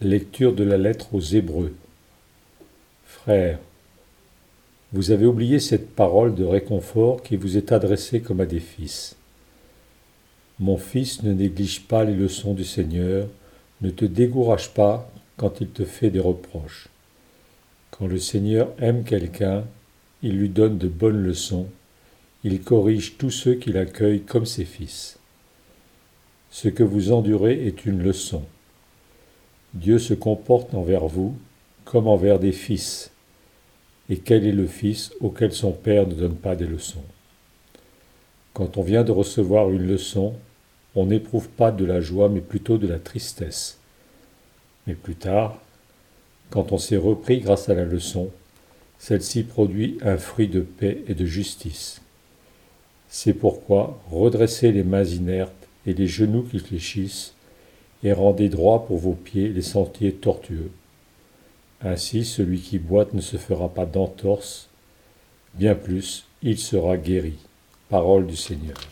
Lecture de la lettre aux Hébreux. Frères, vous avez oublié cette parole de réconfort qui vous est adressée comme à des fils. Mon fils, ne néglige pas les leçons du Seigneur, ne te décourage pas quand il te fait des reproches. Quand le Seigneur aime quelqu'un, il lui donne de bonnes leçons, il corrige tous ceux qui l'accueillent comme ses fils. Ce que vous endurez est une leçon. Dieu se comporte envers vous comme envers des fils. Et quel est le fils auquel son père ne donne pas des leçons? Quand on vient de recevoir une leçon, on n'éprouve pas de la joie mais plutôt de la tristesse. Mais plus tard, quand on s'est repris grâce à la leçon, celle-ci produit un fruit de paix et de justice. C'est pourquoi redressez les mains inertes et les genoux qui fléchissent, et rendez droit pour vos pieds les sentiers tortueux. Ainsi, celui qui boite ne se fera pas d'entorse, bien plus, il sera guéri. Parole du Seigneur.